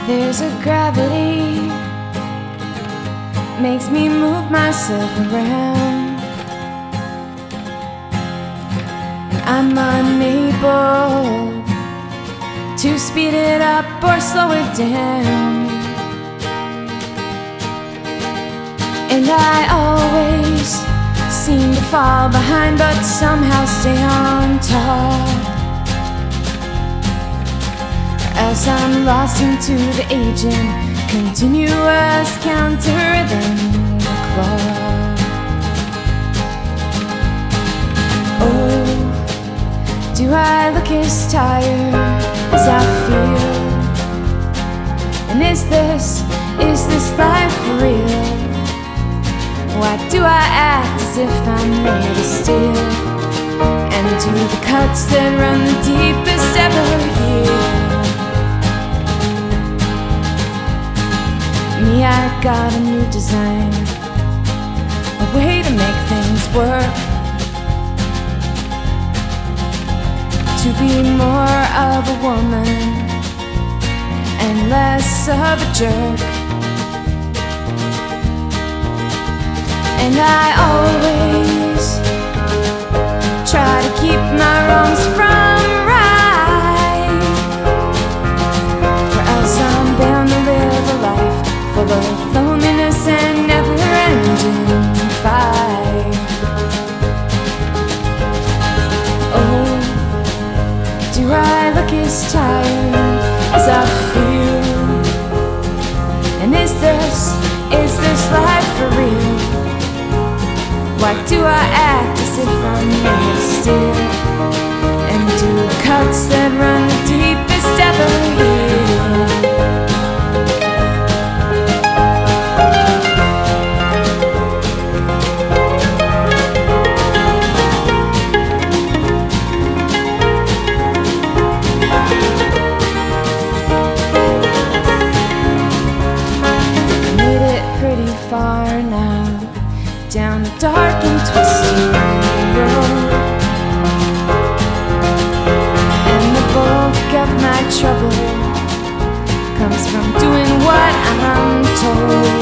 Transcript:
There's a gravity makes me move myself around, and I'm unable to speed it up or slow it down. And I always seem to fall behind, but somehow stay on top. As I'm lost into the aging, continuous counter-rhythm clock. Oh, do I look as tired as I feel? And is this life for real? Why do I act as if I'm made of steel? And do the cuts that run the deepest ever heal? Me, I got a new design, a way to make things work, to be more of a woman and less of a jerk. And I always try to keep my wrongs from right, or else I'm bound to live a life full of loneliness and never-ending fight. Oh, do I look as tired as I feel? And is this life for real? Why do I act as if I'm made of steel? And do the cuts that run the deepest ever heal? Pretty far now, down a dark and twisty road, and the bulk of my trouble comes from doing what I'm told.